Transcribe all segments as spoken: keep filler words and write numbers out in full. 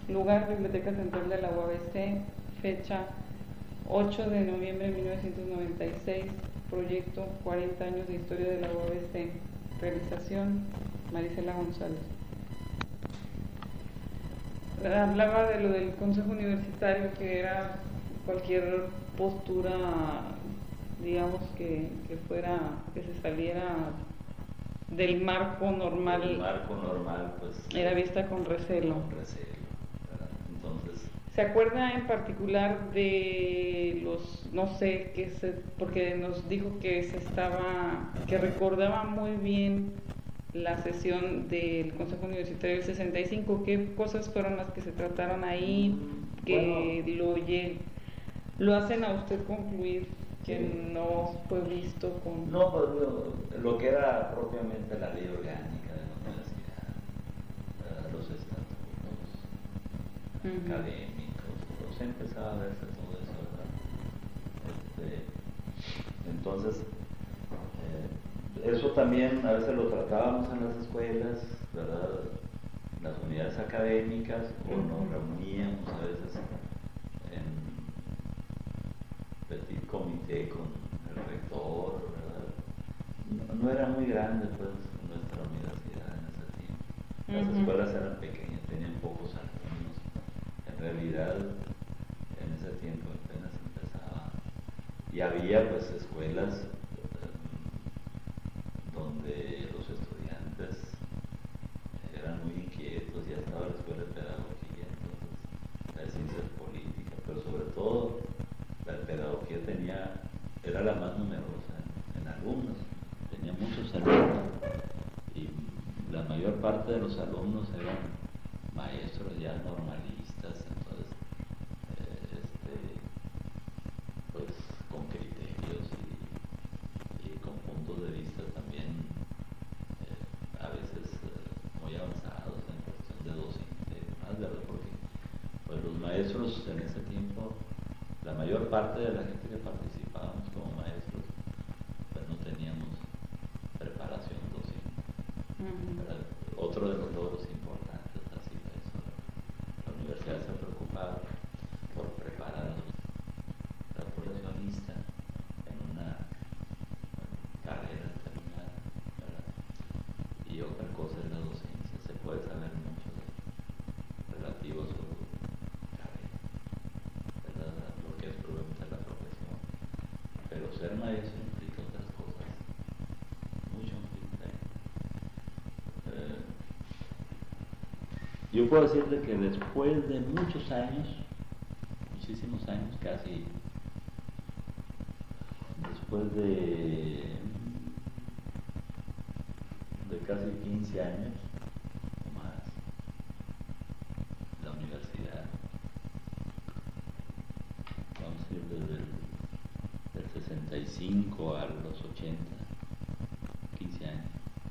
Lugar, Biblioteca Central de la U A B C. Fecha ocho de noviembre de mil novecientos noventa y seis. Proyecto cuarenta años de historia de la U A B C. Realización Marisela González. Hablaba de lo del Consejo Universitario, que era cualquier postura, digamos, que, que fuera, que se saliera del marco normal. El marco normal, pues. Era vista con recelo. Con recelo, ¿verdad? Entonces. ¿Se acuerda en particular de los, no sé, que se, porque nos dijo que se estaba, que recordaba muy bien la sesión del Consejo Universitario del sesenta y cinco, ¿qué cosas fueron las que se trataron ahí, que bueno, lo, lo hacen a usted concluir que sí. No fue visto con... No, pues lo, lo que era propiamente la ley orgánica de la universidad, uh, los estatutos uh-huh. académicos, pues empezaba a verse todo eso, ¿verdad? Este, entonces, eh, eso también a veces lo tratábamos en las escuelas, ¿verdad? Las unidades académicas, o nos reuníamos a veces en petit comité con el rector, ¿verdad? No, no era muy grande, pues, nuestra universidad en ese tiempo. Las uh-huh. escuelas eran pequeñas, tenían pocos alumnos. En realidad, en ese tiempo apenas empezaba. Y había, pues, escuelas donde los estudiantes eran muy inquietos, ya estaba la escuela de pedagogía, entonces la de ciencias políticas, pero sobre todo la de pedagogía tenía, era la más numerosa en, en alumnos, tenía muchos alumnos y la mayor parte de los alumnos eran maestros ya normalistas, entonces eh, este, pues con criterios y y con puntos de vista también eh, a veces eh, muy avanzados en cuestión de docente y demás, ¿verdad? Porque pues los maestros en ese tiempo, la mayor parte de la gente que participábamos como maestros, pues no teníamos preparación docente, ¿verdad? Otro de los logros importantes ha sido eso, ¿verdad? La universidad se ha preocupado por preparar a la profesionista en una carrera terminada, ¿verdad? Y otra cosa es la docencia, se puede saber mucho de, relativo a su carrera, ¿verdad? Lo que es probablemente la profesión, pero ser maestro implica otras cosas, mucho implica. Eh, yo puedo decirle que después de muchos años, muchísimos años, casi después de de casi quince años o más, la universidad, vamos a ir desde el del sesenta y cinco a los ochenta, quince años,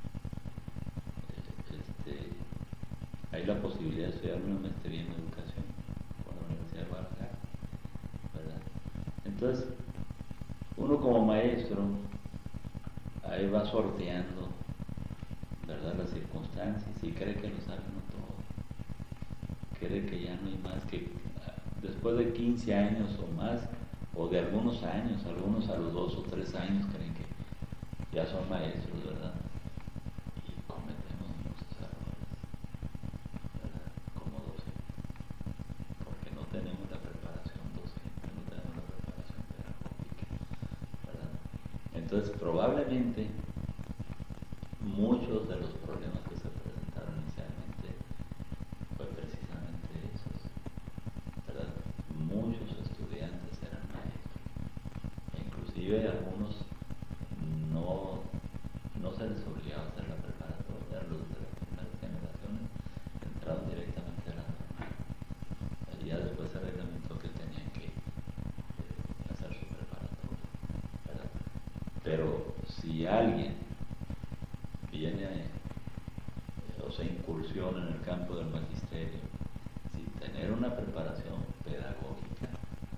este, hay la posibilidad de estudiar una maestría en educación por la Universidad de Guadalajara, ¿verdad? Entonces, uno como maestro ahí va sorteando, ¿verdad?, las circunstancias y cree que lo sabe uno todo, cree que ya no hay más, que después de quince años o más, o de algunos años, algunos a los dos o tres años creen que ya son maestros, ¿verdad? Y cometemos muchos errores, ¿verdad?, como docentes, porque no tenemos la preparación docente, no tenemos la preparación pedagógica, ¿verdad? Entonces, probablemente muchos de los problemas que se presentaron inicialmente fue precisamente esos, ¿verdad? Muchos estudiantes eran maestros, e inclusive algunos no, no se les obligaba a hacer la preparatoria, los de las primeras generaciones entraron directamente a la normal, y ya después se reglamentó que tenían que eh, hacer su preparatoria, ¿verdad? Pero si alguien viene eh, o se incursiona en el campo del magisterio sin tener una preparación pedagógica,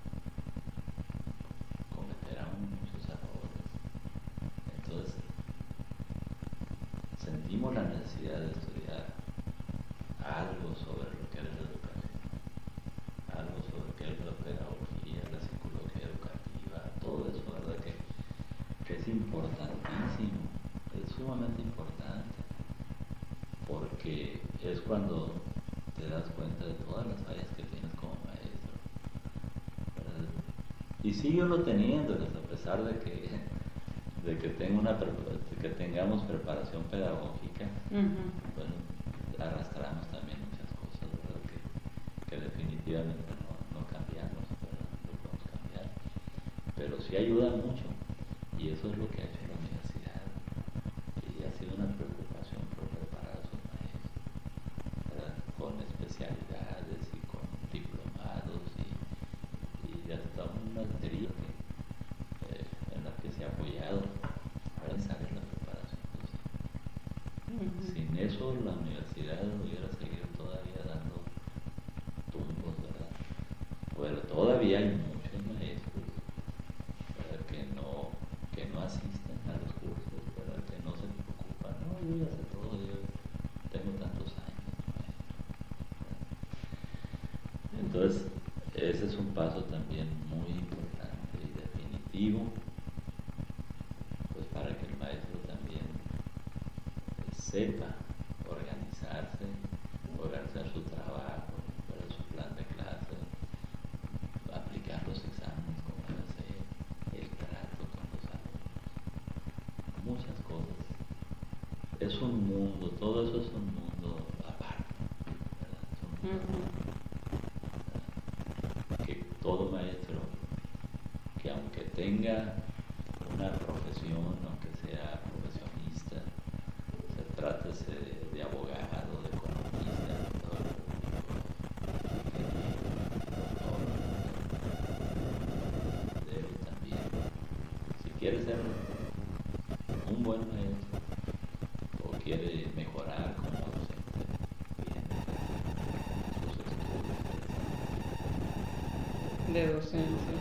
cometerá muchos errores. Entonces, sentimos la necesidad de estudiar algo sobre lo que es la educación, es cuando te das cuenta de todas las fallas que tienes como maestro, ¿verdad? Y síguelo teniendo, a pesar de que, de que, tengo una, de que tengamos preparación pedagógica, uh-huh. Bueno, arrastramos también muchas cosas, ¿verdad? Que, que definitivamente no, no cambiamos, ¿verdad? No podemos cambiar, pero sí ayuda mucho, y eso es lo que ha hecho la universidad, y ha sido una preocupación por preparar a sus maestros, ¿verdad? Con especialidades y con diplomados y, y hasta una teoría que, eh, en la que se ha apoyado para saber la preparación docente. Uh-huh. Sin eso la universidad hubiera seguido todavía dando tumbos, ¿verdad? Pero todavía hay muchos maestros, ¿verdad? que no que no asisten a los cursos, ¿verdad? Que no se preocupan, no, yo ya sé todo, yo tengo tantos años, maestro. Entonces, ese es un paso también muy importante y definitivo, pues para que el maestro también pues, sepa organizarse, organizar su trabajo, ¿verdad? Su plan de clase, aplicar los exámenes como debe ser, el trato con los alumnos, muchas cosas. Es un mundo, todo eso es un mundo aparte, ¿verdad? Es un mundo uh-huh. que todo maestro, que aunque tenga una profesión, aunque sea profesionista, se trátese de, de abogado, de economista, de todo, debe también, si quiere ser un buen maestro o quiere mejorar como docente, bien, sus estudios de docencia.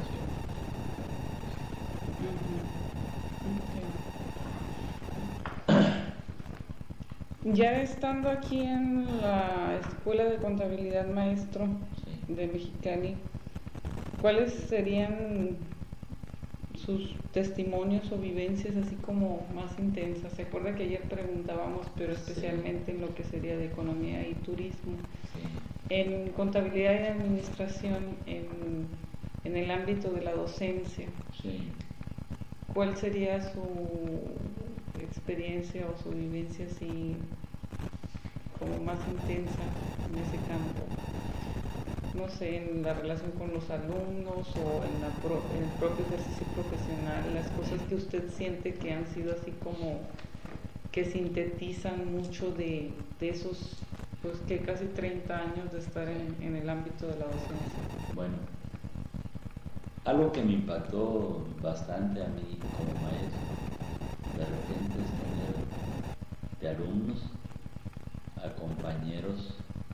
Okay. Ya estando aquí en la Escuela de Contabilidad Maestro sí. de Mexicali, ¿cuáles serían sus testimonios o vivencias así como más intensas? ¿Se acuerda que ayer preguntábamos, pero especialmente sí. en lo que sería de economía y turismo? Sí. En contabilidad y administración, en, en el ámbito de la docencia, sí. ¿cuál sería su experiencia o su vivencia así como más intensa en ese campo? No sé, en la relación con los alumnos o en, la pro, en el propio ejercicio profesional, las cosas que usted siente que han sido así como que sintetizan mucho de, de esos, pues que casi treinta años de estar en, en el ámbito de la docencia. Bueno, algo que me impactó bastante a mí como maestro, de repente es tener de alumnos a compañeros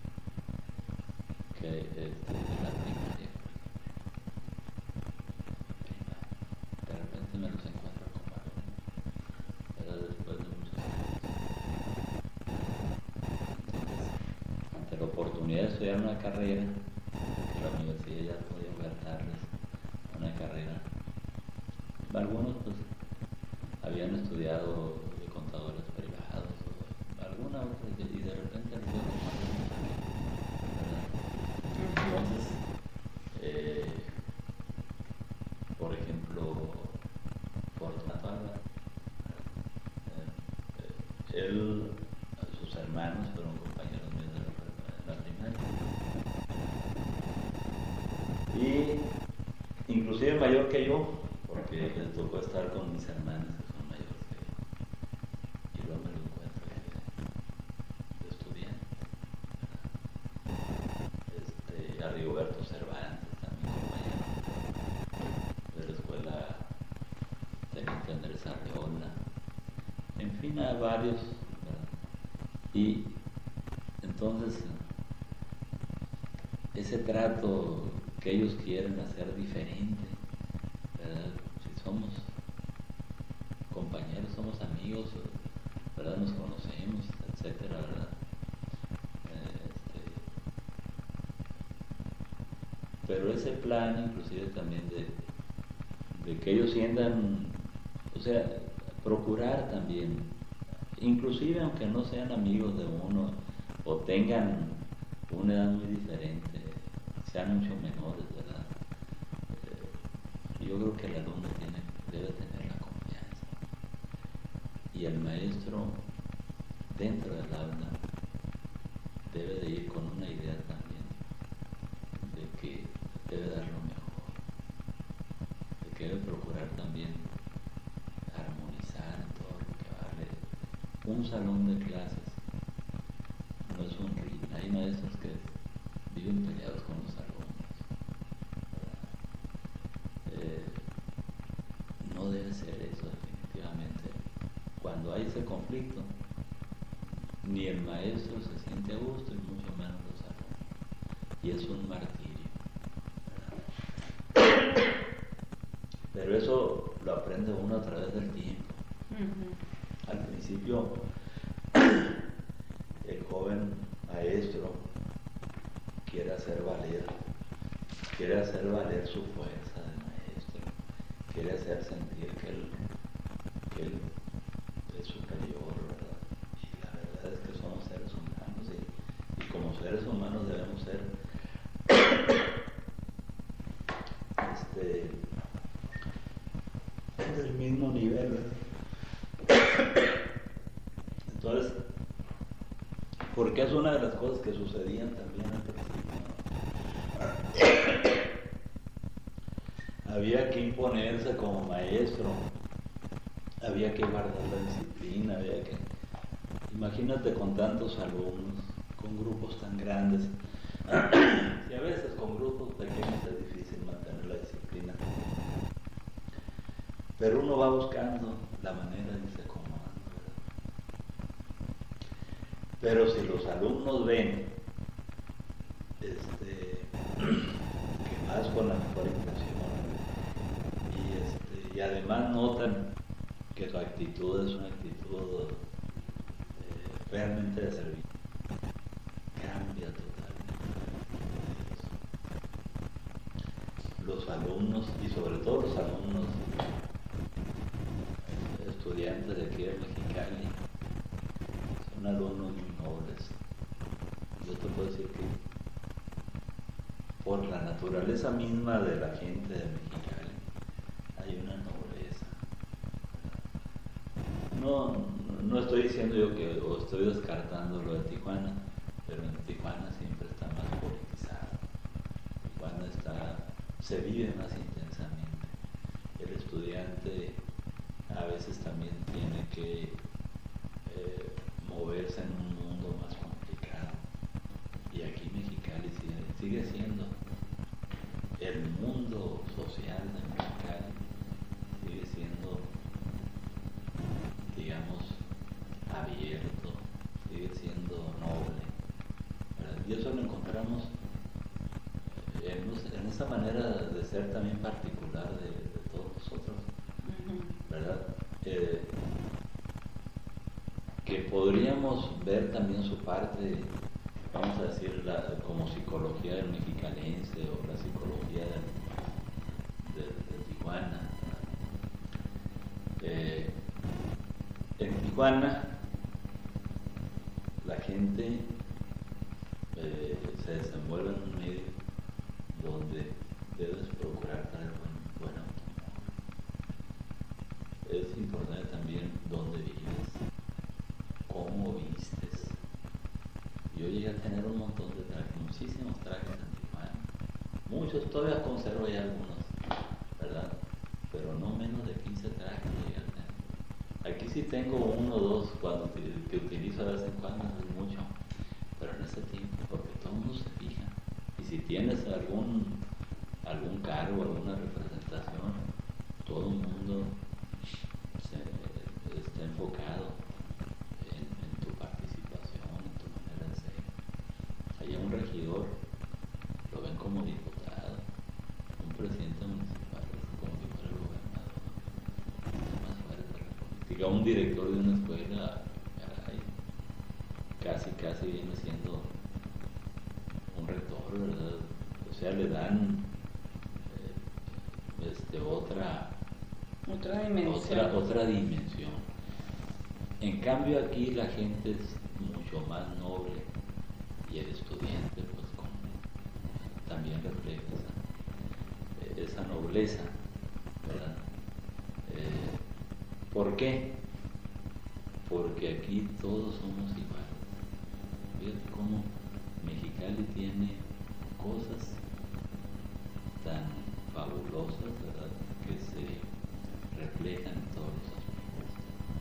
que este, de la primaria, de repente me los encuentro como alumnos, pero después de muchos años. Entonces, ante la oportunidad de estudiar una carrera, que la universidad ya podía ofertarles una carrera, algunos pues habían estudiado de contadores privados o alguna otra, y de repente les dio como alumnos. Entonces, eh, por ejemplo, Fortunato Álvarez, eh, él, sus hermanos fueron compañeros míos de la, la primaria. Y inclusive mayor que yo, porque les tocó estar con mis hermanos que son mayores que yo. Y luego me lo encuentro de, de estudiante. A Rigoberto Cervantes, también compañero de la escuela Teniente Andrés Arreola, en fin, a varios, ¿verdad? Y entonces ese trato que ellos quieren hacer diferente, ¿verdad? Si somos compañeros, somos amigos, ¿verdad? Nos conocemos, etcétera, ¿verdad? Pero ese plan inclusive también de, de que ellos sientan, o sea, procurar también, inclusive aunque no sean amigos de uno, o tengan una edad muy diferente, sean mucho menores, ¿verdad? Eh, yo creo que el alumno tiene, debe tener la confianza y el maestro dentro del aula debe de ir con una idea también de que debe dar lo mejor, de que debe procurar también armonizar en todo lo que vale. Un salón de clases no es un ring. Hay maestros que viven peleados con los alumnos, eh, no debe ser eso definitivamente. Cuando hay ese conflicto, ni el maestro se siente a gusto y mucho menos los alumnos, y es un martirio, ¿verdad? Pero eso lo aprende uno a través del tiempo. Uh-huh. Al principio el joven maestro quiere hacer valer quiere hacer valer su fuerza de maestro, quiere hacer sentir que él, que él es superior, ¿verdad? Y la verdad es que somos seres humanos y, y como seres humanos debemos ser este del mismo nivel, ¿verdad? Entonces, porque es una de las cosas que sucedían también al principio. Había que imponerse como maestro, había que guardar la disciplina, había que... Imagínate con tantos alumnos, con grupos tan grandes, y a veces con grupos pequeños es difícil mantener la disciplina. Pero uno va buscando la manera de irse acomodando, ¿verdad? Pero si los alumnos ven este, que vas con la mejor intención y, este, y además notan que tu actitud es una actitud eh, realmente de servicio, cambia totalmente. Los alumnos, y sobre todo los alumnos estudiantes de aquí de Mexicali, son alumnos muy nobles. Yo te puedo decir que por la naturaleza misma de la gente de Mexicali hay una nobleza. No, no estoy diciendo yo que, o estoy descartando lo de Tijuana, pero en Tijuana siempre está más politizado. Tijuana está, se vive más intensamente. El estudiante a veces también tiene que eh, moverse en un mundo más complicado, y aquí Mexicali sigue, sigue siendo el mundo social de Mexicali, sigue siendo, digamos, abierto, sigue siendo noble, ¿verdad? Y eso lo encontramos en, en esa manera de ser también particular de, de todos nosotros, ¿verdad? Eh, que podríamos ver también su parte, vamos a decir, la, como psicología del mexicalense o la psicología de, de, de Tijuana. Eh, en Tijuana la gente eh, se desenvuelve en un medio donde debes procurar tener buen, buen automóvil. Es importante también dónde vives, cómo vistes. Yo llegué a tener un montón de trajes, muchísimos trajes en Tijuana. Muchos, todavía conservo ya algunos, ¿verdad? Pero no menos de quince trajes llegué a tener. Aquí sí tengo uno o dos cuando, que utilizo de vez en cuando, no es mucho. Pero en ese tiempo, porque todo el mundo se fija. Y si tienes algún, algún cargo, alguna representación, todo el mundo se, está enfocado en, en tu participación, en tu manera de ser. Allá un regidor lo ven como diputado, un presidente municipal como si fuera el gobernador. Es más fuerte la política. Un director de una escuela, caray, casi casi viene siendo un rector, ¿verdad? O sea, le dan eh, este, otra otra dimensión. Otra, otra dimensión. En cambio aquí la gente es mucho más noble, y el estudiante pues con, también refleja esa, esa nobleza, ¿verdad? Eh, ¿Por qué? Porque aquí todos somos iguales. Fíjate cómo Mexicali tiene cosas tan fabulosas, ¿verdad?, que se reflejan en todos los aspectos.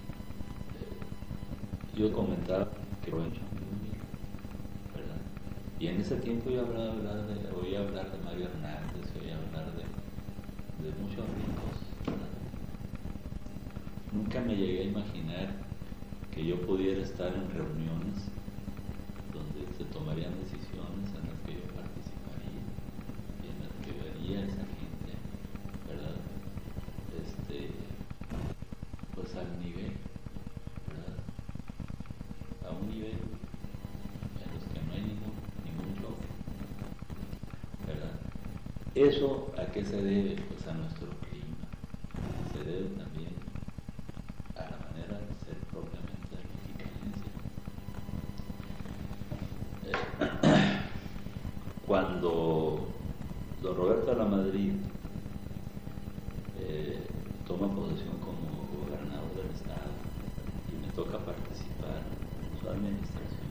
Eh, yo comentaba que lo he hecho muy humilde, ¿verdad? Y en ese tiempo yo hablaba, hablar de, oía hablar de Mario Hernández, oía hablar de, de muchos ricos, ¿verdad? Nunca me llegué a imaginar que yo pudiera estar en reuniones donde se tomarían decisiones en las que yo participaría y en las que vería a esa gente, ¿verdad? Este, pues al nivel, ¿verdad? A un nivel en los que no hay ningún, ningún choque, ¿verdad? ¿Eso a qué se debe? Pues a nuestro clima. Se debe también a la manera de ser propiamente mexicanense. Eh, cuando don Roberto de la Madrid eh, toma posesión como gobernador del estado y me toca participar en su administración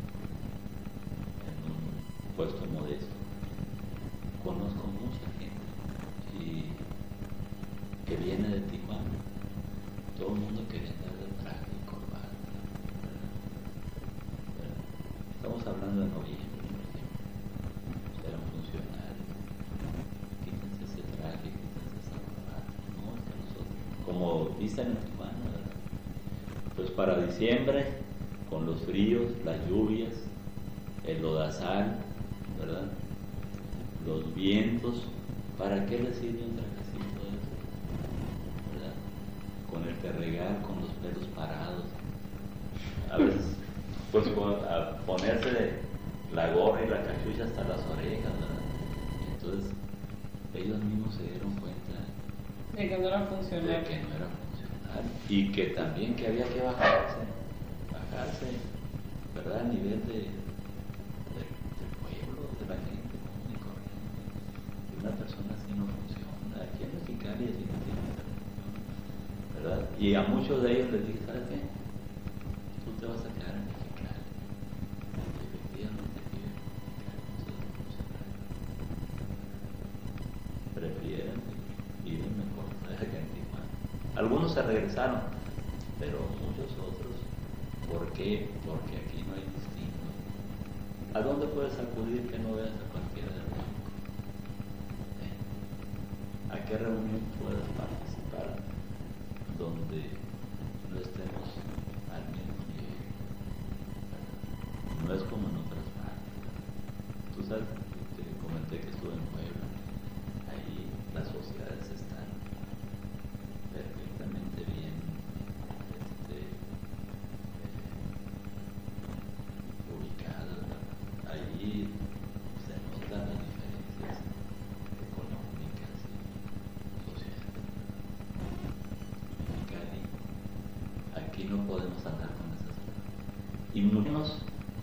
en un puesto modesto, conozco mucha gente y que viene de Tijuana. Todo el mundo quería andar de traje y corbata, ¿verdad? ¿verdad? Estamos hablando de noviembre, por ejemplo. Era un funcionario. Quítense ese traje, quítense esa corbata. No, es que nosotros, como dicen en Tijuana, ¿verdad? Pues para diciembre, con los fríos, las lluvias, el lodazal, ¿verdad? Los vientos, ¿para qué le sirve un trajecito de eso? ¿Verdad? Con el terregal, con los pelos parados. A veces, pues a ponerse la gorra y la cachucha hasta las orejas, ¿verdad? Entonces, ellos mismos se dieron cuenta de que no era funcional. De que no era funcional. Y que también que había que bajarse, bajarse, ¿verdad? A nivel de, de, del pueblo, de la gente común y corriente. Y una persona así no funciona. Aquí en Mexicali así no tiene que funcionar, ¿verdad? Y a muchos de ellos les dije, ¿sabes qué? Tú te vas a quedar en Mexicali. Y efectivamente viven en Mexicali, muchos de los funcionarios. Prefieren, viven mejor que en Tijuana. Algunos se regresaron, pero muchos otros, ¿por qué? Porque aquí no hay distinto. ¿A dónde puedes acudir que no veas a cualquiera del banco? ¿Eh? ¿A qué reunión puedes participar donde no estemos al mismo nivel? No es como en otras partes. Tú sabes, te comenté que estuve en Puebla. Ahí las sociedades están perfectamente bien este, eh, ubicadas, ¿verdad? Allí se notan las diferencias económicas y sociales. Mexicali, aquí no podemos andar con esas cosas. Y muchos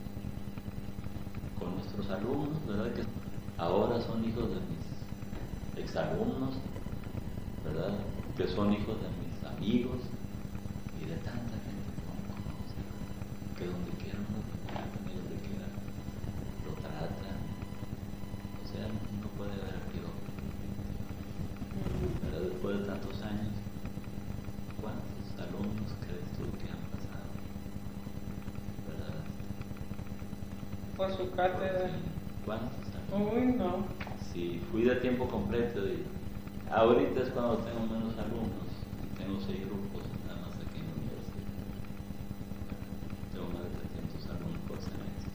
con nuestros alumnos, ¿verdad? Que ahora son hijos de mis exalumnos, ¿verdad? Que son hijos de mis amigos y de tanta gente que uno conoce, que donde quiera uno lo tratan y donde quiera lo tratan. O sea, no puede haber aquí dos, ¿verdad? Después de tantos años, ¿cuántos alumnos crees tú que han pasado? ¿Verdad? Por su cátedra. ¿Cuántos alumnos? Uy, no. Si fui de tiempo completo y ahorita es cuando tengo menos alumnos, tengo seis grupos nada más aquí en la universidad, tengo más de trescientos alumnos por semestre,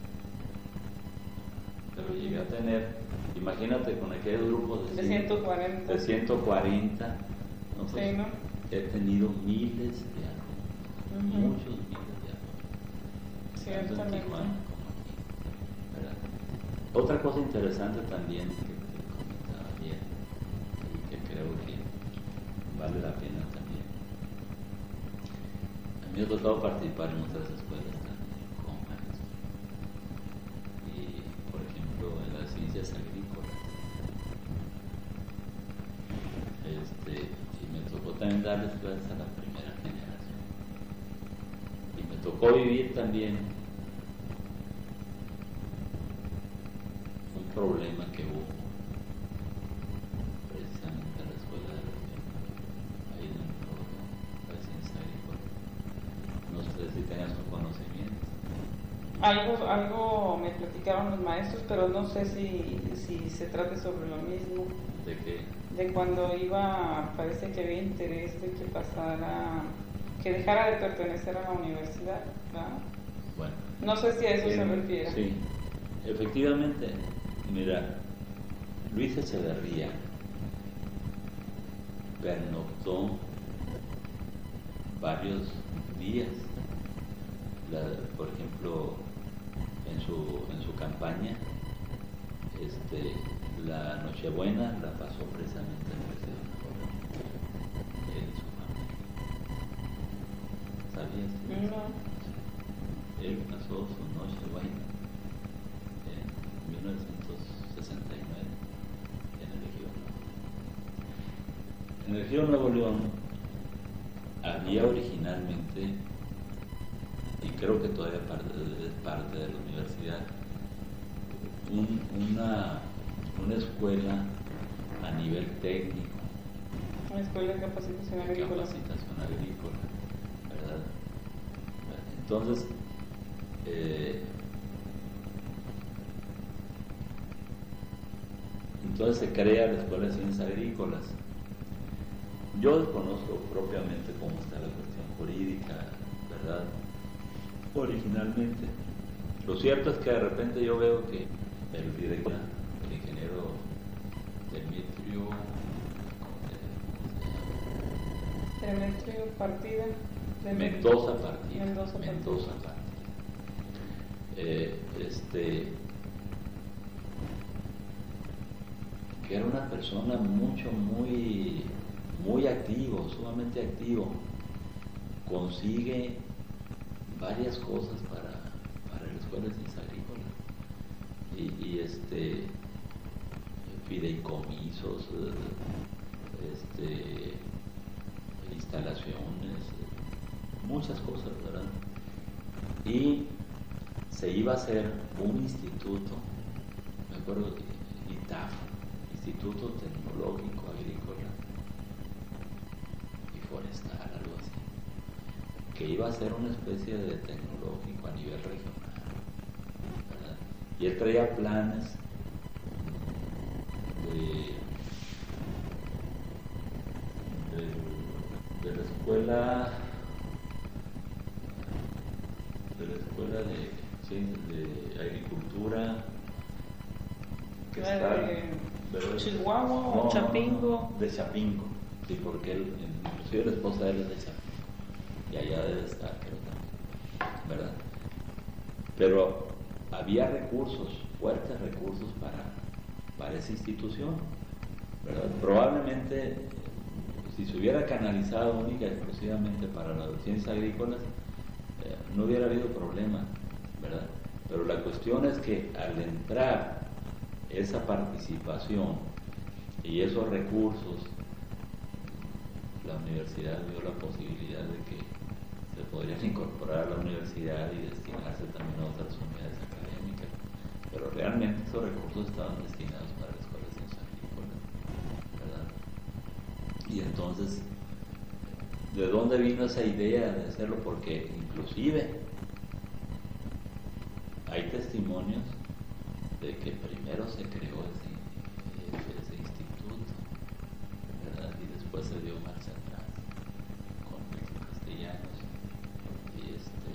pero llegué a tener, imagínate con aquel grupo de, de ciento cuarenta, de ciento cuarenta, no, pues, sí, ¿no? he tenido miles de alumnos, Uh-huh. muchos miles de alumnos, tanto en Ciertamente. Tijuana como aquí, ¿verdad? Otra cosa interesante también que bien, y que creo que vale la pena también. A mí me ha tocado participar en otras escuelas también como maestro. Y talleres agrícolas. Este, y me tocó también darles clases a la primera generación. Y me tocó vivir también un problema que hubo precisamente en la escuela de la ahí dentro de la ciencia agrícola. No sé si tengas un conocimiento. Algo, algo me platicaron los maestros, pero no sé si, si se trate sobre lo mismo. ¿De qué? De cuando iba, parece que había interés de que pasara, que dejara de pertenecer a la universidad, ¿verdad? Bueno. No sé si a eso eh, se refiere. Sí, efectivamente, mira, Luis Echeverría pernoctó varios días. La, por ejemplo, en su, en su campaña, este, la Nochebuena la pasó precisamente en el Ciudad de él y su familia. ¿Sabías? No. Él pasó su Nochebuena en mil novecientos sesenta y nueve en el Ejido Nuevo León. En el Ejido Nuevo León había originalmente, y creo que todavía parte de, parte de la universidad, un, una, una escuela a nivel técnico. Una escuela de capacitación agrícola. Capacitación agrícola, ¿verdad? Entonces, eh, entonces se crea la Escuela de Ciencias Agrícolas. Yo desconozco propiamente cómo está la cuestión jurídica, ¿verdad? Originalmente. Lo cierto es que de repente yo veo que el director, el ingeniero Demetrio, Demetrio Partida. Mendoza Partida. Mendoza Partida. Mendoza Partida. Eh, este, que era una persona mucho, muy, muy activo, sumamente activo, consigue varias cosas para, para la Escuela de Ciencias Agrícolas y, y este fideicomisos, este, instalaciones, muchas cosas, ¿verdad? Y se iba a hacer un instituto, me acuerdo, I T A F, Instituto Tecnológico Agrícola y Forestal, algo así, que iba a ser una especie de tecnológico a nivel regional, ¿verdad? Y él traía planes de, de, de la escuela de la escuela de de agricultura que ¿La está de Chihuahua no, o Chapingo? No, de Chapingo, sí, porque él, inclusive la esposa de él es de Chapingo y allá debe estar, creo también, ¿verdad? Pero había recursos, fuertes recursos para, para esa institución, ¿verdad? Probablemente si se hubiera canalizado única y exclusivamente para las ciencias agrícolas, eh, no hubiera habido problema, ¿verdad? Pero la cuestión es que al entrar esa participación y esos recursos, la universidad vio la posibilidad de que se podrían incorporar a la universidad y destinarse también a otras unidades académicas, pero realmente esos recursos estaban destinados para la Escuela de Ciencias Agrícolas, ¿verdad? Y entonces, ¿de dónde vino esa idea de hacerlo? Porque inclusive hay testimonios de que primero se creó ese, ese, ese instituto, ¿verdad? Y después se dio marcha atrás con Víctor Castellanos y este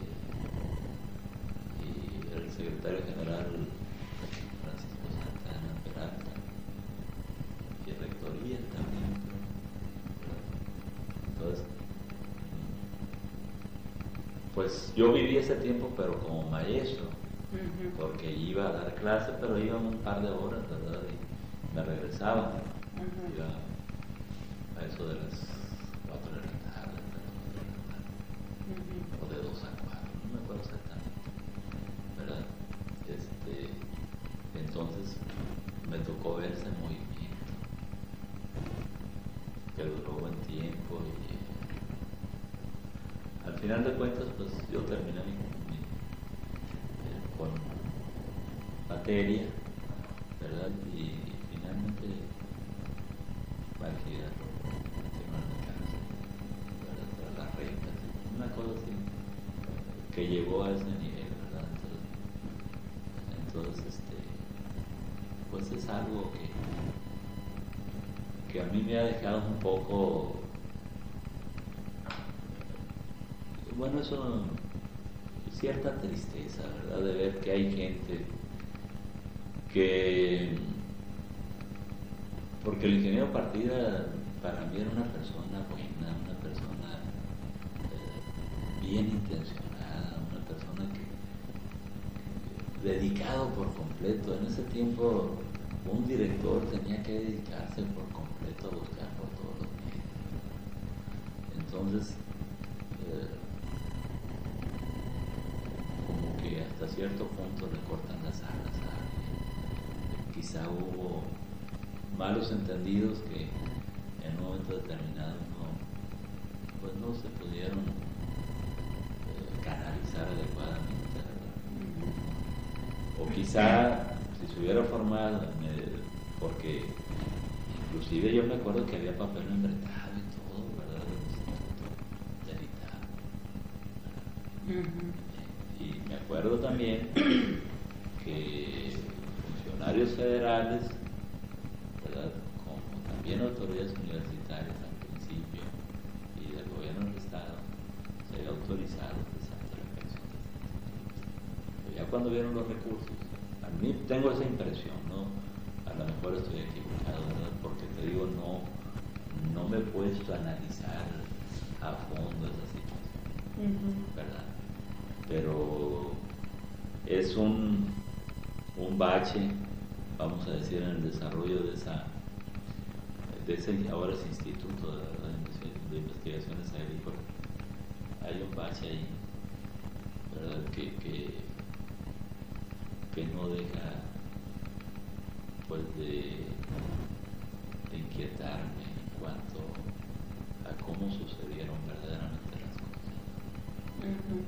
y el secretario general Francisco Santana Peralta y rectoría también, ¿verdad? Entonces, pues yo viví ese tiempo pero como maestro, porque iba a dar clase, pero iba un par de horas, ¿verdad? Y me regresaba. Uh-huh. Iba a eso de las cuatro de la tarde, de las cuatro de la tarde, uh-huh. O de dos a cuatro, no me acuerdo exactamente, ¿verdad? Este, entonces, me tocó ver ese movimiento que duró buen tiempo y al final de cuentas pues yo terminé mi, mi, eh, con materia, ¿verdad? Y finalmente bachillerato, continuar mi casa, ¿verdad? Tras las rentas, una cosa así que llegó a ese nivel, ¿verdad? Entonces, entonces este, pues es algo que, que a mí me ha dejado un poco, bueno, eso, cierta tristeza, ¿verdad? De ver que hay gente que, porque el ingeniero Partida para mí era una persona buena, una persona eh, bien intencionada, una persona que, que dedicado por completo. En ese tiempo un director tenía que dedicarse por completo a buscar por todos los medios. Entonces, eh, como que hasta cierto punto le cortan las alas a alguien. Quizá hubo malos entendidos que en un momento determinado no, pues no se pudieron eh, canalizar adecuadamente, ¿verdad? O quizá si se hubiera formado, me, porque inclusive yo me acuerdo que había papel embretado y todo, ¿verdad? Del instituto, delicado. Uh-huh. Y me acuerdo también que funcionarios federales, ¿verdad? Como también autoridades universitarias al principio y del gobierno del Estado, se había autorizado precisamente la creación de este instituto. Pero ya cuando vieron los recursos, a mí tengo esa impresión, ¿no? A lo mejor estoy equivocado, ¿verdad? Porque te digo, no, no me he puesto a analizar a fondo esa situación, uh-huh. ¿verdad? Pero es un, un bache, vamos a decir, en el desarrollo de esa, de ese ahora es Instituto de, de Investigaciones Agrícolas. Hay un bache ahí, ¿verdad? Que, que, que no deja pues de, de inquietarme en cuanto a cómo sucedieron verdaderamente las cosas. Uh-huh.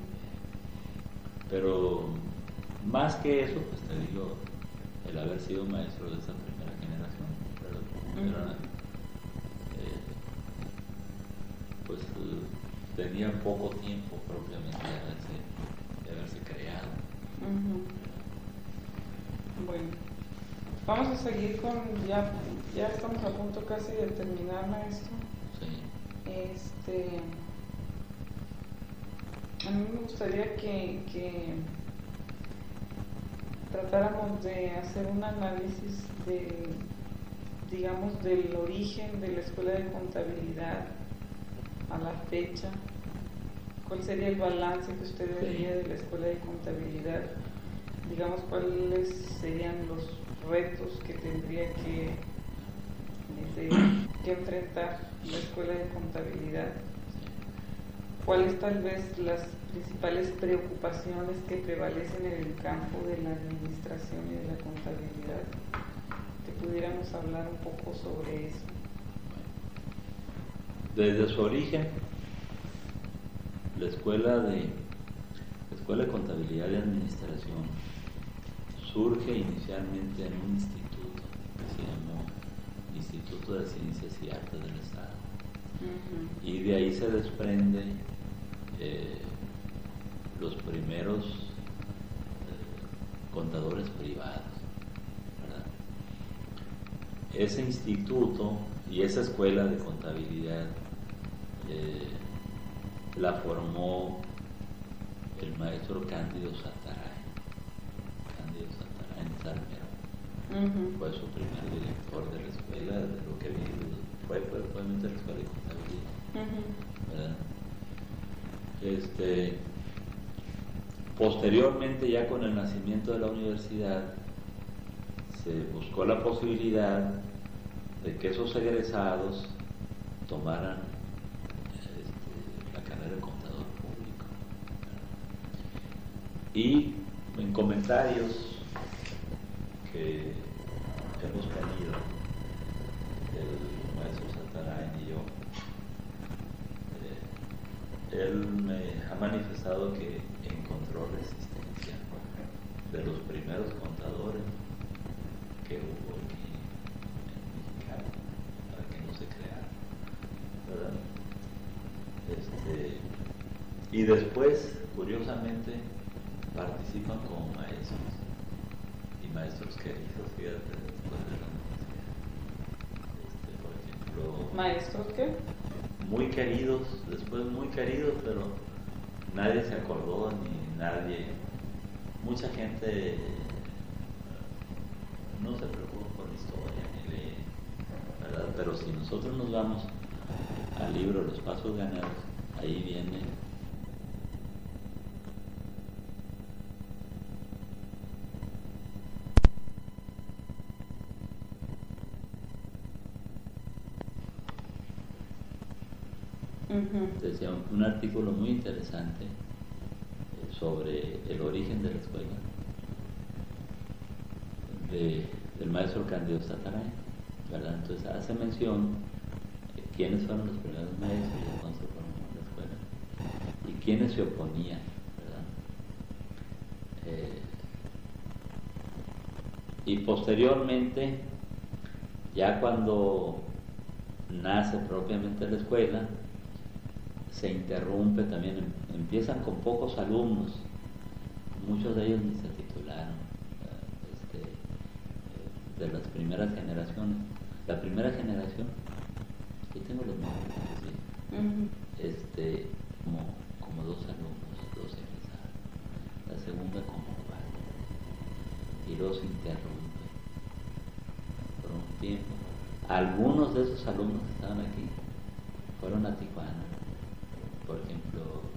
Pero más que eso, pues te digo, el haber sido maestro de esa primera generación, ¿verdad? Uh-huh. eh, pues eh, tenía poco tiempo propiamente de haberse, de haberse creado. Uh-huh. Bueno, vamos a seguir con, ya, ya estamos a punto casi de terminar, maestro. Sí. Este, a mí me gustaría que, que tratáramos de hacer un análisis de, digamos, del origen de la Escuela de Contabilidad a la fecha. ¿Cuál sería el balance que usted vería de la Escuela de Contabilidad? Digamos, ¿cuáles serían los retos que tendría que, de, que enfrentar la Escuela de Contabilidad? ¿Cuáles tal vez las principales preocupaciones que prevalecen en el campo de la administración y de la contabilidad? Que pudiéramos hablar un poco sobre eso. Desde su origen, la Escuela de, la Escuela de Contabilidad y Administración surge inicialmente en un instituto que se llamó Instituto de Ciencias y Artes del Estado. Uh-huh. Y de ahí se desprende eh, los primeros eh, contadores privados, ¿verdad? Ese instituto y esa escuela de contabilidad eh, la formó el maestro Cándido Santaray. Cándido Santaray Salmero. Uh-huh. Fue su primer director de la escuela, de lo que vi, fue probablemente la escuela de contabilidad. Uh-huh. ¿Verdad? Este, posteriormente, ya con el nacimiento de la universidad, se buscó la posibilidad de que esos egresados tomaran este, la carrera de contador público. ¿Verdad? Y en comentarios que hemos tenido, el maestro Satarain y yo, eh, él me ha manifestado que encontró resistencia de los primeros contadores que hubo aquí en Mexicali para que no se creara, ¿verdad? Este, y después, curiosamente, participan como maestros y maestros queridos, fíjate, después de la universidad. Este, por ejemplo, ¿Maestros qué? muy queridos, después muy queridos, pero nadie se acordó ni nadie, mucha gente no se preocupa por la historia ni lee, ¿verdad? Pero si nosotros nos vamos al libro Los Pasos Ganados, ahí viene Uh-huh. decía un, un artículo muy interesante eh, sobre el origen de la escuela de, del maestro Cándido Satarain, ¿verdad? Entonces hace mención eh, quiénes fueron los primeros maestros y cuándo se formó la escuela y quiénes se oponían, ¿verdad? Eh, y posteriormente, ya cuando nace propiamente la escuela, se interrumpe también, em, empiezan con pocos alumnos, muchos de ellos ni se titularon, este, eh, de las primeras generaciones. La primera generación, aquí tengo los nombres, ¿sí? Uh-huh. este, como, como dos alumnos, dos egresados, la segunda como cuatro, y luego se interrumpe por un tiempo. Algunos de esos alumnos que estaban aquí fueron a Tijuana. Por ejemplo,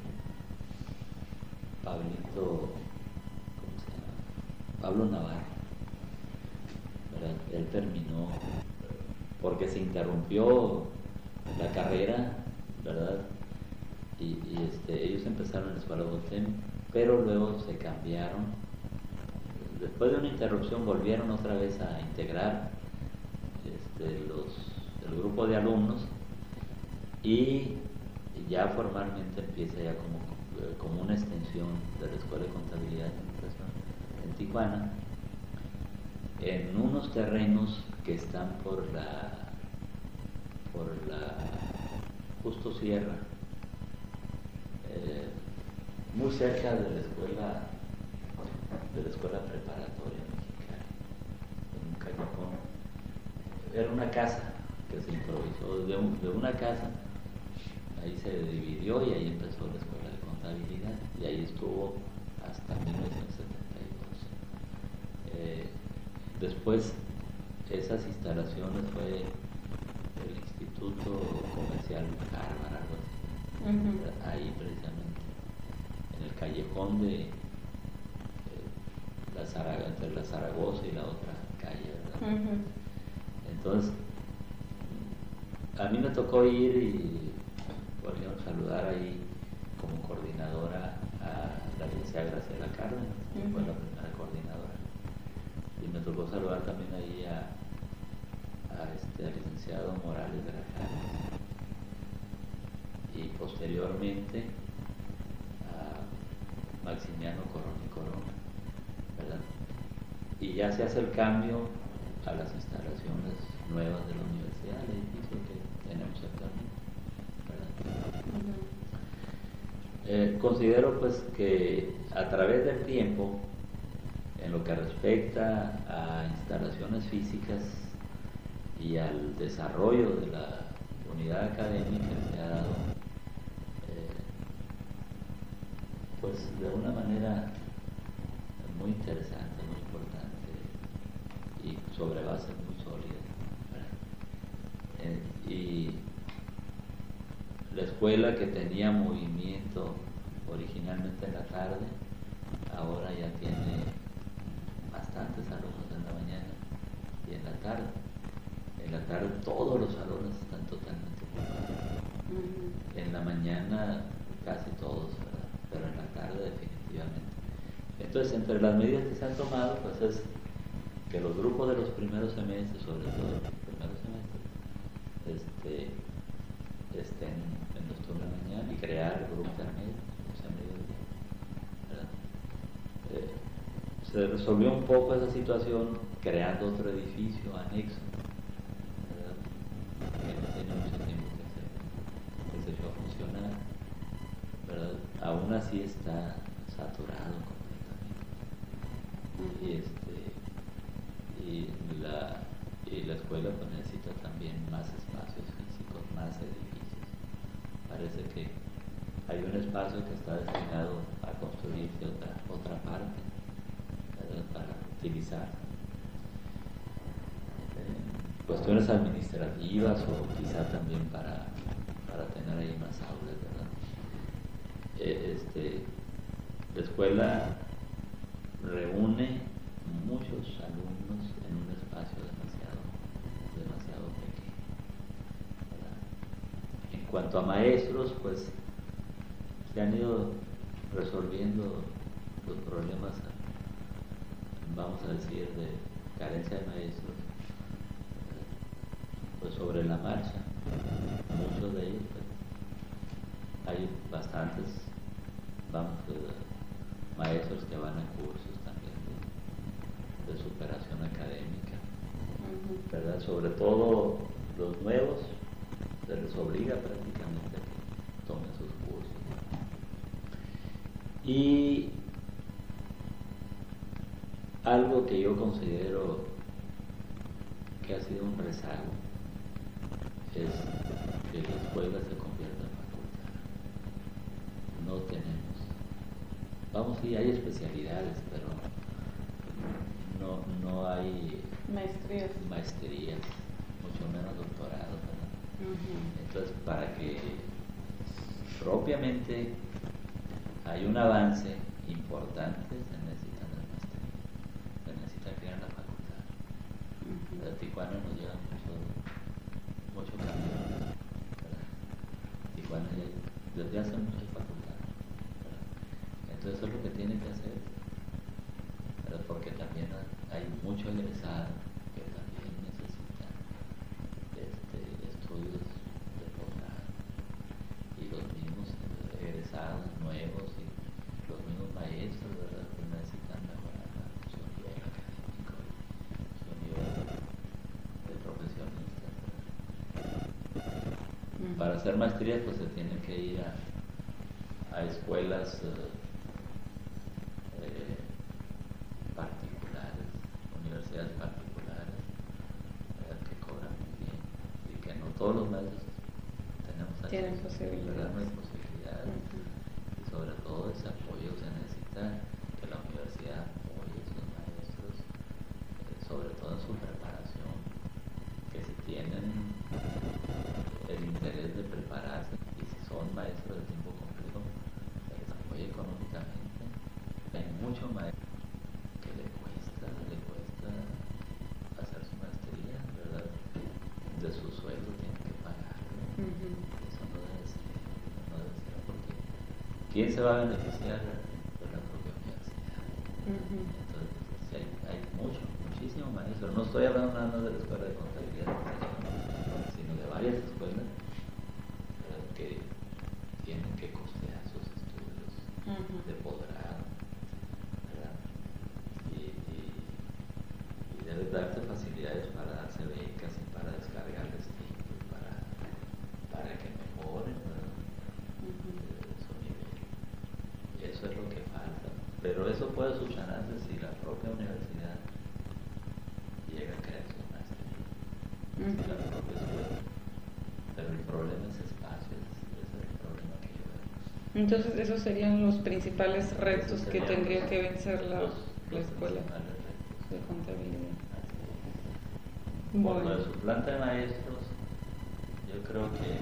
Pablito, ¿cómo se llama? Pablo Navarro, ¿verdad? Él terminó porque se interrumpió la carrera, ¿verdad? Y, y este, ellos empezaron en la escuela Botén, pero luego se cambiaron. Después de una interrupción volvieron otra vez a integrar este, los, el grupo de alumnos y ya formalmente empieza ya como, como una extensión de la Escuela de Contabilidad y Administración en Tijuana, en unos terrenos que están por la por la Justo Sierra, eh, muy cerca de la escuela de la escuela preparatoria mexicana, en un callejón. Era una casa que se improvisó de, un, de una casa. Ahí se dividió y ahí empezó la escuela de contabilidad y ahí estuvo hasta mil novecientos setenta y dos. Eh, después esas instalaciones fue el Instituto Comercial Harvard, algo así. Uh-huh. Ahí precisamente, en el callejón de eh, la Zaragoza, entre la Zaragoza y la otra calle, ¿verdad? Uh-huh. Entonces, a mí me tocó ir y podríamos saludar ahí como coordinadora a la licenciada Graciela Cárdenas, que uh-huh. fue la primera coordinadora. Y me tocó saludar también ahí a, a este, al licenciado Morales Grajanes. Y posteriormente a Maximiano Corona y Corona, ¿verdad? Y ya se hace el cambio a las instalaciones nuevas de la universidad, el edificio que tenemos actualmente. Eh, considero pues que a través del tiempo, en lo que respecta a instalaciones físicas y al desarrollo de la unidad académica, se ha dado eh, pues de una manera muy interesante, muy importante y sobre bases muy sólidas. Eh, y la escuela, que tenía movimiento originalmente en la tarde, ahora ya tiene bastantes alumnos en la mañana y en la tarde. En la tarde todos los salones están totalmente ocupados. Uh-huh. En la mañana casi todos, ¿verdad? Pero en la tarde definitivamente. Entonces, entre las medidas que se han tomado, pues es que los grupos de los primeros semestres, sobre todo los primeros semestres, este, estén en los turnos de mañana y crear grupos intermedios, o sea, mediodía, ¿verdad? Eh, se resolvió un poco esa situación creando otro edificio anexo, ¿verdad? Que no tenía mucho tiempo que se, que se echó a funcionar, ¿verdad? Aún así está saturado completamente. Y, este, y, la, y la escuela pues, necesita también más espacios físicos, más edificios. Parece que hay un espacio que está destinado a construirse otra, otra parte, ¿verdad? Para utilizar eh, cuestiones administrativas o quizá también para, para tener ahí más aulas, ¿verdad? Eh, este, la escuela reúne muchos alumnos en un espacio demasiado, demasiado pequeño, ¿verdad? En cuanto a maestros, pues se han ido resolviendo los problemas, vamos a decir, de carencia de maestros, pues sobre la marcha. Muchos de ellos, pues, hay bastantes, vamos, eh, maestros que van a cursos también de, de superación académica, ¿verdad? Sobre todo los nuevos, se les obliga prácticamente a que tomen sus cursos. Y algo que yo considero que ha sido un rezago es que la escuela se convierta en facultad. No tenemos, vamos, sí hay especialidades, pero no, no hay maestrías, maestrías, mucho menos doctorados, ¿verdad? Uh-huh. Entonces, para que propiamente hay un avance importante, se necesitan las maestrías, se necesita crear la facultad. Uh-huh. De Tijuana nos lleva mucho, mucho cambio, ¿verdad? Tijuana ya, desde hace muchas facultades, ¿verdad? Entonces eso es lo que tiene que hacer, ¿verdad? Porque también hay mucho egresado que también necesitan este, estudios de posgrado, y los mismos egresados nuevos y los mismos maestros, ¿verdad? Que necesitan mejorar su nivel académico, su nivel de profesionistas, ¿verdad? Mm. Para hacer maestrías pues se tiene que ir a, a escuelas eh, eh, particulares, universidades particulares, ¿verdad? Que cobran muy bien y que no todos los maestros tenemos tienen posibilidades. posibilidades. Uh-huh. Y sobre todo ese apoyo se necesita, que la universidad apoye a sus maestros, eh, sobre todo en su preparación, que si tienen el interés de prepararse y si son maestros de tiempo completo, se les apoye económicamente. Hay mucho maestro que le cuesta, le cuesta hacer su maestría, ¿verdad? De su sueldo tienen que pagarlo. Uh-huh. Eso no debe ser, no debe ser, porque ¿quién se va a beneficiar de la propia universidad? Uh-huh. Entonces, sí hay, hay mucho, muchísimo maestro. No estoy hablando nada más de la escuela de contabilidad, sino de varias escuelas, ¿verdad? Que tienen que costear sus estudios, uh-huh, de posgrado, ¿verdad? Y, y, y debe darse facilidades para darse becas y para descargarles títulos, para, para que mejoren, ¿verdad? Uh-huh. Su nivel. Y eso es lo que falta. Pero eso puede subsanarse si la propia universidad llega a crear sus maestrías, uh-huh, si la propia escuela. Pero el problema es espacio, ese es el problema que yo veo. Entonces esos serían los principales retos que tendría los, que vencer la, los, la escuela de contabilidad. Bueno. Por lo de su planta de maestros, yo creo que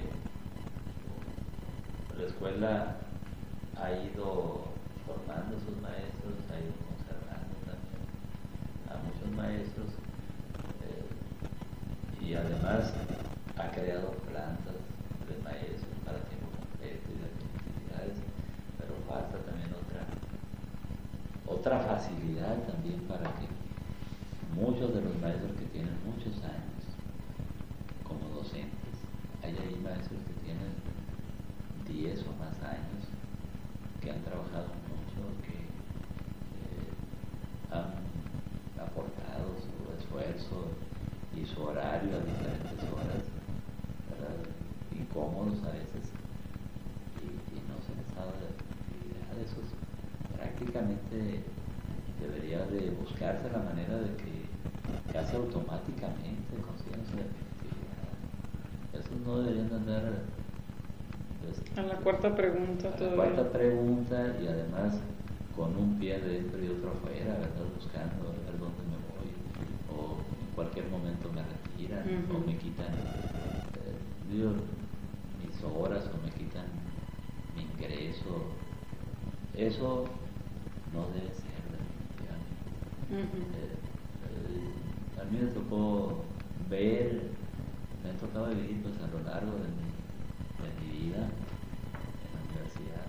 la escuela ha ido formando a sus maestros, ha ido conservando también a muchos maestros, eh, y además ha creado plantas de maestros para tiempo completo y de actividades, pero falta también otra otra facilidad también para que muchos de los maestros que tienen muchos años como docentes, hay ahí maestros que tienen diez o más años, que han trabajado mucho, que eh, han aportado su esfuerzo y su horario a diferentes horas, ¿verdad? Incómodos a veces, y, y no se les da actividad. Eso es, prácticamente debería de buscarse la manera de que casi automáticamente consigan su efectividad. Esos no deberían de andar pues, a la cuarta pregunta a la todavía. cuarta pregunta, y además con un pie adentro y otro afuera, ¿verdad? Buscando a ver dónde me voy, o en cualquier momento me retiran, uh-huh. o me quitan eh, digo, mis horas, o me quitan mi ingreso. Eso no debe ser, definitivamente. Uh-huh. eh, eh, a mí me tocó ver, me ha tocado vivir pues a lo largo de mi, de mi vida en la universidad,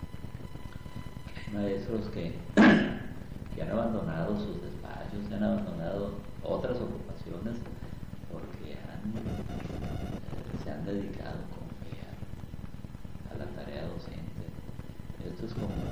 maestros que, que han abandonado sus despachos, que han abandonado otras ocupaciones porque han, eh, se han dedicado con fe a, a la tarea docente. Esto es como,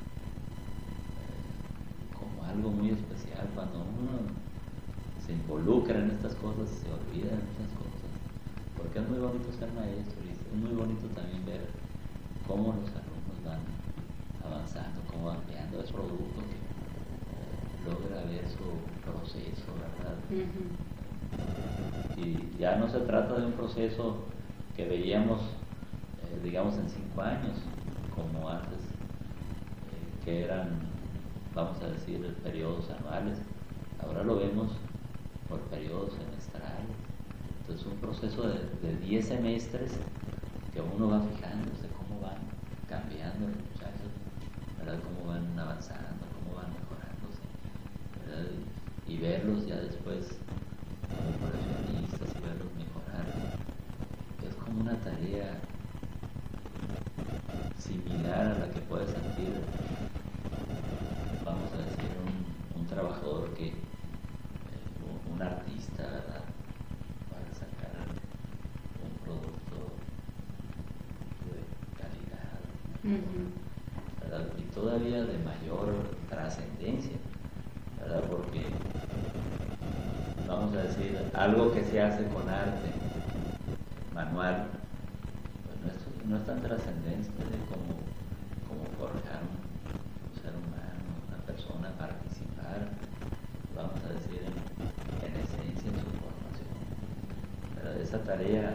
eh, como algo muy especial. Cuando uno se involucra en estas cosas, se olvida de muchas cosas, porque es muy bonito ser maestro y es muy bonito también ver cómo los alumnos van avanzando, cómo van creando ese producto que eh, logra ver su proceso, ¿verdad? Uh-huh. Y ya no se trata de un proceso que veíamos, eh, digamos, en cinco años, como antes, eh, que eran, vamos a decir, periodos anuales. Ahora lo vemos por periodos semestrales. Entonces, un proceso de, de diez semestres que uno va fijándose cómo van cambiando los muchachos, ¿verdad? Cómo van avanzando, cómo van mejorándose, ¿verdad? Y verlos ya después como profesionistas y verlos mejorar. Es como una tarea similar a la que puede sentir, vamos a decir, un, un trabajador que, eh, un artista, ¿verdad? Para sacar un producto de calidad, uh-huh. ¿verdad? Y todavía de mayor trascendencia, ¿verdad? Porque, vamos a decir, algo que se hace con arte manual, pues no es, no es tan trascendente como, como forjar un, un ser humano, una persona, participar, vamos a decir, en, en esencia en su formación, ¿verdad? Esa tarea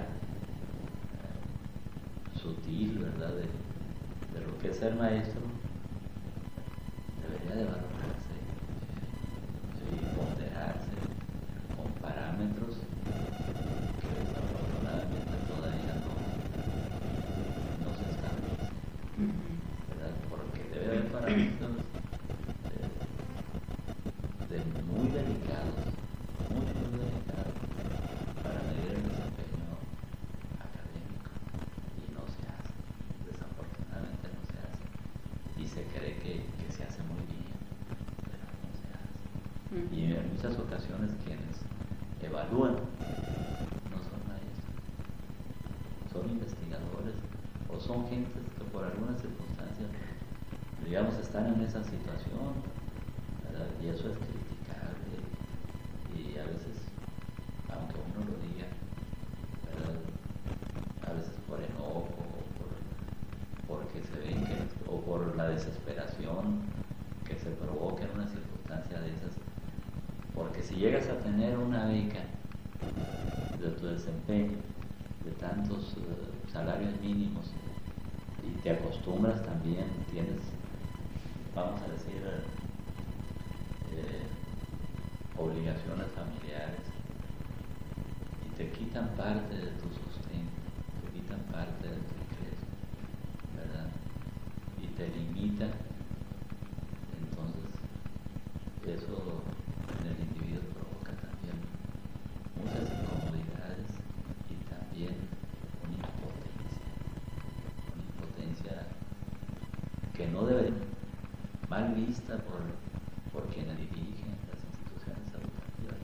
eh, sutil, ¿verdad? De, de lo que es ser maestro, debería de valorarse eh, y ponderarse con parámetros que desafortunadamente todavía no, no se establecen, ¿verdad? Porque debe haber parámetros eh, de muy delicados, muy, muy delicados para medir el desempeño académico, y no se hace, desafortunadamente no se hace, y se cree que, que se hace muy bien, pero no se hace. Uh-huh. Y en muchas ocasiones quienes evalúan no son maestros, son investigadores o son gentes que por alguna circunstancia, digamos, están en esa situación, ¿verdad? Y eso es criticable, y a veces, aunque uno lo diga, ¿verdad? A veces por enojo, o por, porque se ven que, o por la desesperación que se provoca en una circunstancia de esas. Porque si llegas a tener una beca de tu desempeño, de tantos uh, salarios mínimos, y te acostumbras también, tienes, vamos a decir, eh, obligaciones familiares, y te quitan parte de tu sustento, te quitan parte de tu ingreso, ¿verdad? Y te limitan, entonces eso en el individuo provoca también muchas incomodidades y también una impotencia, una impotencia que no debe ser mal vista por, por quienes dirigen las instituciones educativas,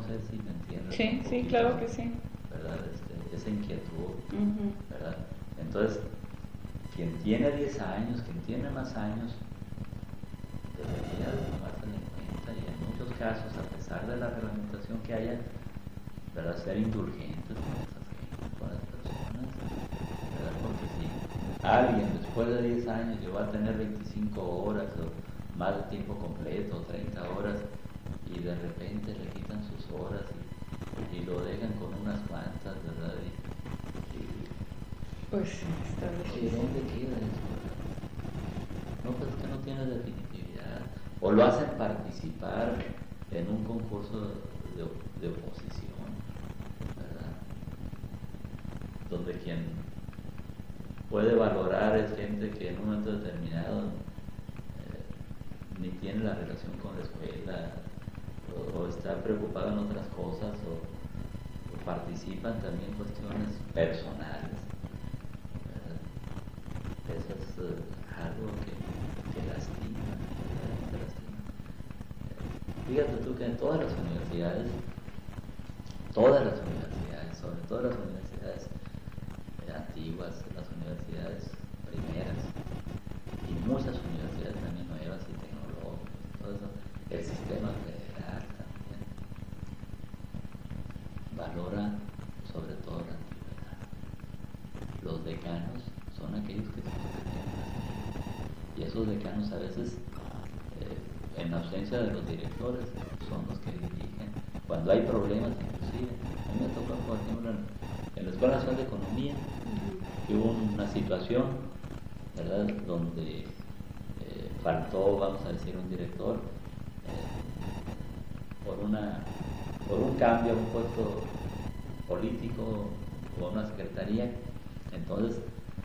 no sé si me entiendes. Sí, sí, claro que sí. ¿Verdad? Este, esa inquietud, Uh-huh. ¿verdad? Entonces, quien tiene diez años, quien tiene más años, debería de tomárselo en cuenta y en muchos casos, a pesar de la reglamentación que haya, ¿verdad? Ser indulgentes con esas gentes, con las personas, ¿verdad? Porque si alguien después de diez años llegó a tener veinticinco horas o más de tiempo completo, treinta horas, y de repente le quitan sus horas y, y lo dejan con unas cuantas, ¿verdad? Y, y, pues sí, está ¿y difícil. dónde queda eso? No, pues es que no tiene definitividad. O lo hacen participar en un concurso de, de oposición, ¿verdad? Donde quien puede valorar es gente que en un momento determinado eh, ni tiene la relación con la escuela o, o está preocupada en otras cosas o, o participan también en cuestiones personales, ¿verdad? Eso es uh, algo que, que lastima, que lastima. Fíjate tú que en todas las universidades, todas las universidades, sobre todo las universidades eh, antiguas, las universidades primeras y muchas universidades también nuevas y tecnológicas, todo eso, el sistema federal también valora sobre todo la antigüedad. Los decanos son aquellos que son los que tienen más tiempo, y esos decanos a veces eh, en ausencia de los directores son los que dirigen cuando hay problemas. Inclusive a mí me tocó, por ejemplo, en, en la Escuela Nacional de Economía, que hubo una situación, ¿verdad?, donde eh, faltó, vamos a decir, un director eh, por una por un cambio a un puesto político o a una secretaría. Entonces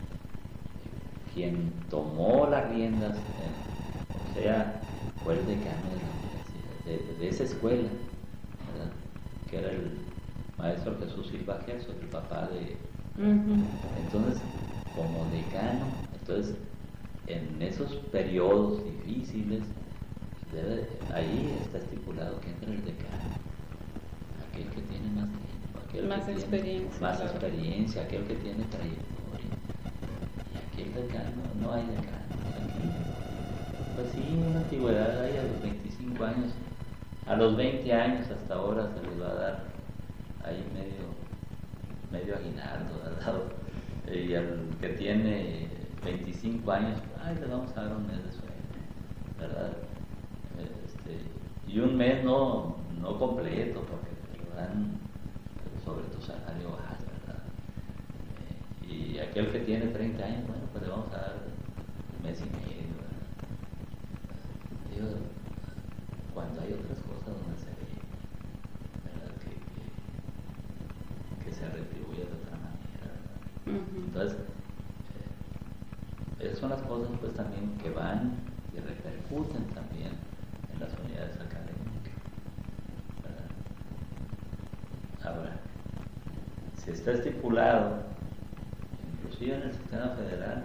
quien tomó las riendas eh, o sea, fue el decano de la universidad, de, de esa escuela, ¿verdad?, que era el maestro Jesús Silva Gerso, el papá de... Uh-huh. Entonces, como decano, entonces, en esos periodos difíciles, debe, ahí está estipulado que entra el decano, aquel que tiene más tiempo, aquel más que experiencia, tiene más claro. experiencia, aquel que tiene trayectoria. Y aquí el decano, no hay decano. Aquí, pues sí, una antigüedad hay a los veinticinco años, a los veinte años hasta ahora se les va a dar ahí medio, medio aguinaldo, ¿verdad? Y al que tiene veinticinco años, ay, le vamos a dar un mes de sueldo, ¿verdad? Este, y un mes no, no completo, porque te lo dan sobre tu salario base, ¿verdad? Eh, y aquel que tiene treinta años, bueno, pues le vamos a dar un mes y medio, ¿verdad? Digo, cuando hay otras cosas donde se ve, ¿verdad?, que, que, que se retribuye de otra manera, ¿verdad? Uh-huh. Entonces, eh, esas son las cosas pues también que van y repercuten también en las unidades académicas, ¿verdad? Ahora, si está estipulado, inclusive en el sistema federal,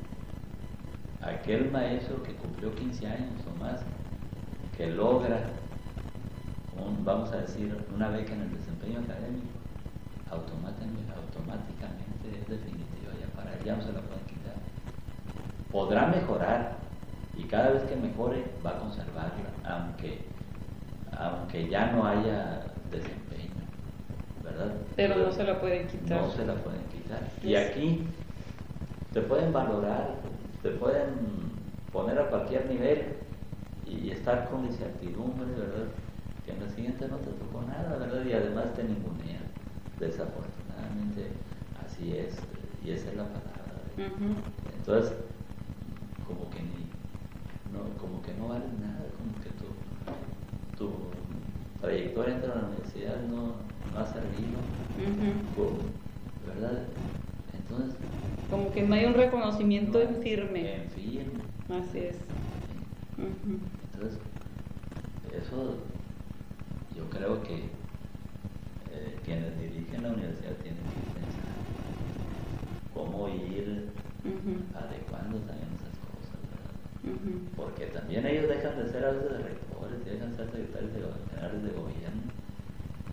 aquel maestro que cumplió quince años o más, que logra, un, vamos a decir, una beca en el desempeño académico, automáticamente, automáticamente es definitiva, ya para allá no se la pueden quitar. Podrá mejorar y cada vez que mejore va a conservarla, aunque, aunque ya no haya desempeño, ¿verdad? Pero, Pero no se la pueden quitar. No se la pueden quitar. Y aquí te pueden valorar, te pueden poner a cualquier nivel y estar con incertidumbre, ¿verdad?, que en la siguiente no te tocó nada, ¿verdad? Y además te ningunean. Desafortunadamente así es, y esa es la palabra. Uh-huh. Entonces, como que ni, no, como que no vale nada, como que tu, tu trayectoria dentro de la universidad no, no ha servido, uh-huh, ¿verdad? Entonces, como que no hay un reconocimiento no, en firme. En firme. Así es. Uh-huh. Entonces, eso yo creo que eh, quienes dirigen la universidad tienen que pensar cómo ir uh-huh. adecuando también esas cosas, ¿verdad? Uh-huh. Porque también ellos dejan de ser a veces rectores, dejan de ser secretarios de, generales de gobierno,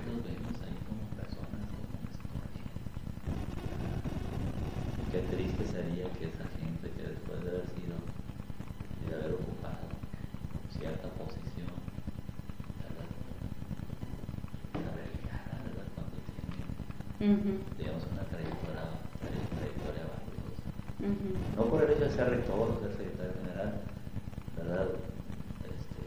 los vemos ahí como personas, como gente. Qué triste sería que esa gente que después de haber sido y de haber ocupado cierta posición, ¿verdad? La relegara, ¿verdad? Cuando tiene, uh-huh. digamos, una trayectoria, trayectoria valiosa. Uh-huh. No por el hecho de ser rector o ser secretario general, ¿verdad? Este,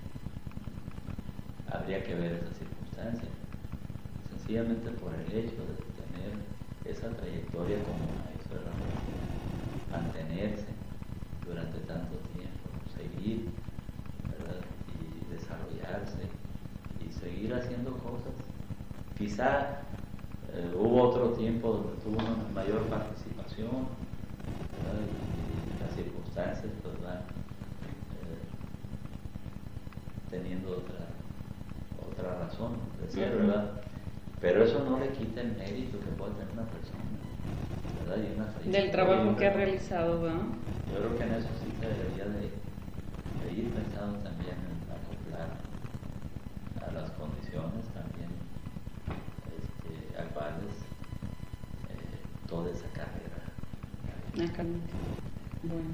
habría que ver esa circunstancia. Sencillamente por el hecho de tener esa trayectoria como maestro de la religión, mantenerse durante tanto tiempo, seguir, ¿verdad? Y desarrollarse y seguir haciendo cosas. Quizá eh, hubo otro tiempo donde tuvo una mayor participación, ¿verdad? Y las circunstancias pues van eh, teniendo otra otra razón de ser, ¿verdad? Pero eso no le quita el mérito que puede tener una persona, ¿verdad? Y una del trabajo que ha realizado, ¿verdad? Yo creo que en eso sí se debería de, de ir pensando también en acoplar a las condiciones también este, actuales eh, toda esa carrera. Acá. Bueno.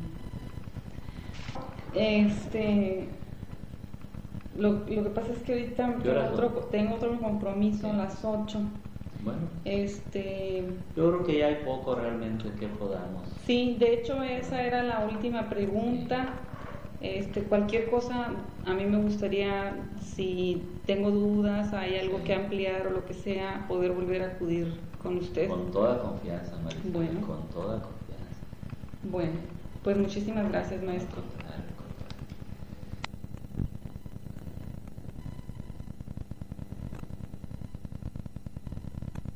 Este... Lo, lo que pasa es que ahorita tengo otro, tengo otro compromiso sí. a las ocho. Bueno. Este, yo creo que ya hay poco realmente que podamos. Sí, de hecho esa era la última pregunta. Este, cualquier cosa, a mí me gustaría, si tengo dudas, hay algo sí. que ampliar o lo que sea, poder volver a acudir con usted. Con toda confianza, Marisol. Bueno. Con toda confianza. Bueno, pues muchísimas gracias, maestro.